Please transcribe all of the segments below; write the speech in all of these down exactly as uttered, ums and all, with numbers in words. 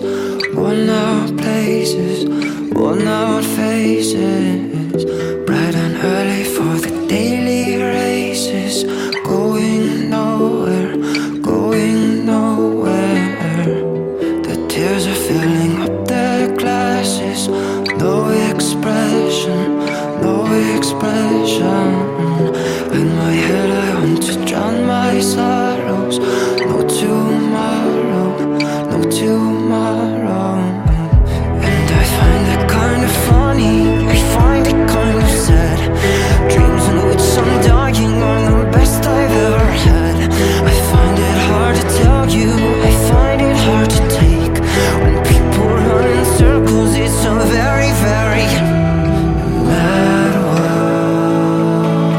worn out places, worn out faces, bright and early for the daily races, going nowhere, going nowhere. The tears are filling up their glasses, no expression, no expression. In my head I want to drown my sorrows. No tomorrow, no tomorrow. And I find it kind of funny, I find it kind of sad. Dreams in which I'm dying are the best I've ever had. I find it hard to tell you, I find it hard to take. When people run in circles, it's a very, very mad world.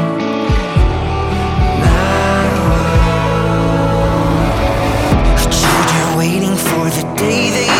Mad world. Children waiting for the day they